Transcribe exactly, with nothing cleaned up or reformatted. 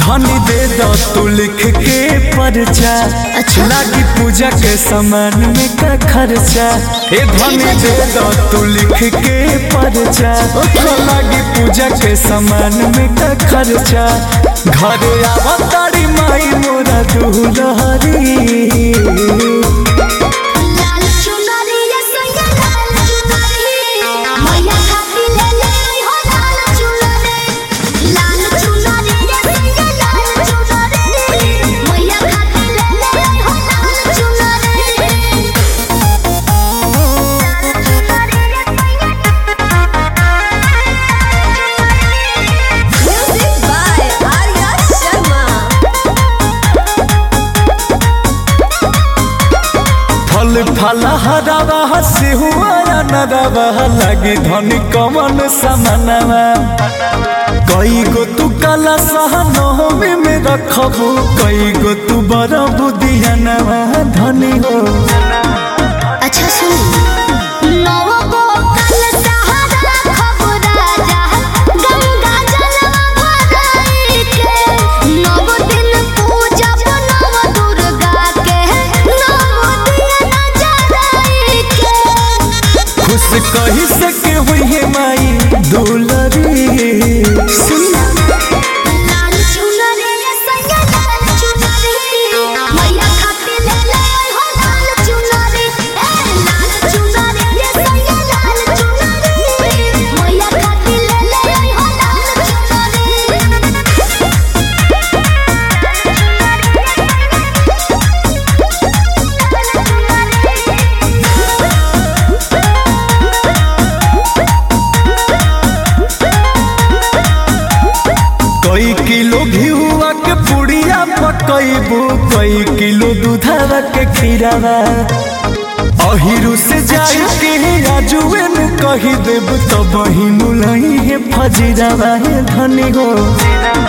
धनी दे दो तू लिख के परचा। अच्छा। लागी पूजा के सामान में का खर्चा। ए धनी दे दो तू लिख के परचा। लागी पूजा के सामान में का खर्चा। घरे आवतारी माई मोरा दुलहरी। फल हरावा से हुआ नरवा लगी धनी कमन समानवा। कई गो तू काला सहनो में रखबू कई गो तू बड़ बुधियानवा धनी हो। अच्छा सुन कही सके हुई है माई दुलरी। कई किलो घिउआ के पुड़िया पकैबू कई किलो दूधवा के खीरावा। अहिरू से जाई के आजुए नु कही देब तब ही मुलही है फजीरावा धनी हो।